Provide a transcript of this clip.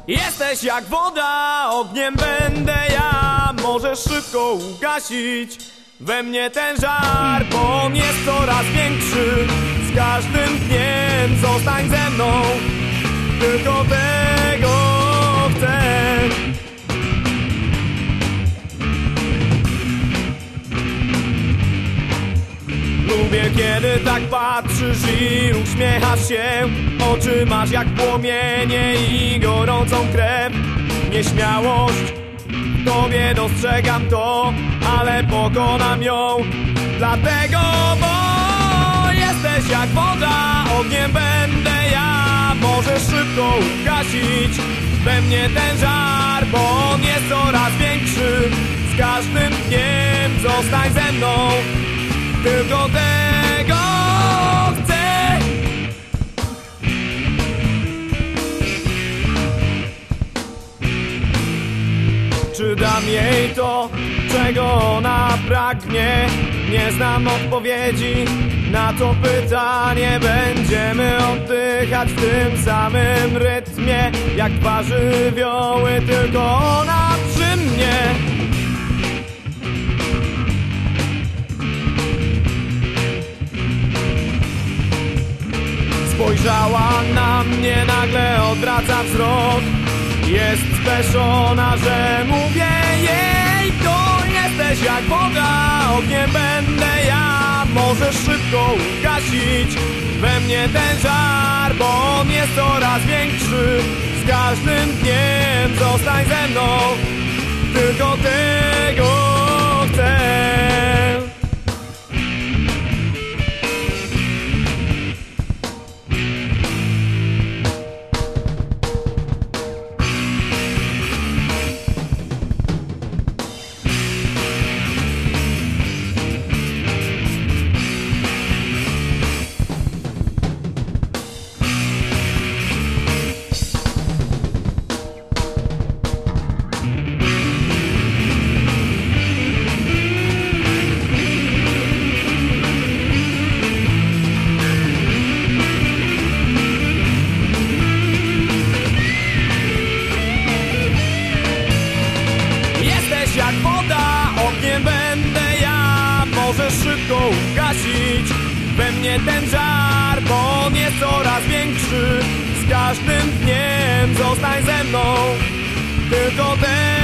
Jesteś jak woda, ogniem będę ja. Możesz szybko ugasić we mnie ten żar, bo on jest coraz większy. Z każdym dniem zostań ze mną, tylko tego chcę. Lubię, kiedy tak patrzysz i uśmiechasz się. Oczy masz jak płomienie i gorącą krew. Nieśmiałość w tobie dostrzegam to, ale pokonam ją. Dlatego, bo jesteś jak woda, ogniem będę ja. Możesz szybko ugasić we mnie ten żar, bo on jest coraz większy. Z każdym dniem zostań ze mną, tylko tego chcę. Czy dam jej to, czego ona pragnie? Nie znam odpowiedzi na to pytanie. Będziemy oddychać w tym samym rytmie jak dwa żywioły, tylko ona przy mnie. Spojrzała na mnie, nagle odwraca wzrok. Jest speszona, że mówię jej to. Jesteś jak woda, ogniem będę ja. Możesz szybko ugasić we mnie ten żar, bo on jest coraz większy. Z każdym dniem zostań ze mną, tylko tego chcę. Jak woda, ogniem będę ja. Możesz szybko ugasić we mnie ten żar, bo on jest coraz większy. Z każdym dniem zostań ze mną, tylko ten.